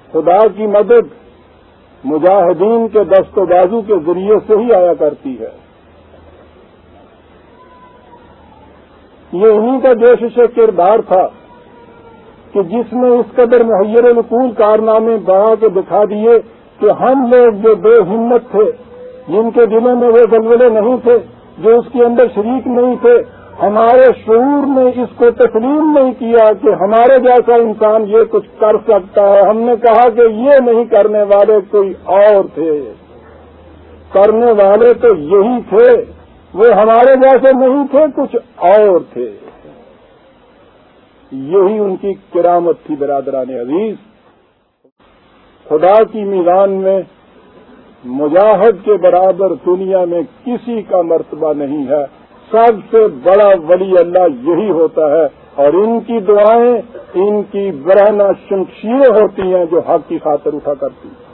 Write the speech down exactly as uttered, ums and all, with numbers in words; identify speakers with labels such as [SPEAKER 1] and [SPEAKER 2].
[SPEAKER 1] خدا کی مدد مجاہدین کے دست و بازو کے ذریعے سے ہی آیا کرتی ہے. یہ انہی کا جوشش کردار تھا کہ جس نے اس قدر محیر العقول کارنامے بڑھا کے دکھا دیے کہ ہم لوگ جو بے ہمت تھے، جن کے دلوں میں وہ غلغلے نہیں تھے، جو اس کے اندر شریک نہیں تھے، ہمارے شعور نے اس کو تسلیم نہیں کیا کہ ہمارے جیسا انسان یہ کچھ کر سکتا ہے. ہم نے کہا کہ یہ نہیں کرنے والے کوئی اور تھے، کرنے والے تو یہی تھے، وہ ہمارے جیسے نہیں تھے، کچھ اور تھے. یہی ان کی کرامت تھی. برادران عزیز، خدا کی میزان میں مجاہد کے برابر دنیا میں کسی کا مرتبہ نہیں ہے. سب سے بڑا ولی اللہ یہی ہوتا ہے، اور ان کی دعائیں ان کی برہنہ شمشیریں ہوتی ہیں جو حق کی خاطر اٹھا کرتی ہیں.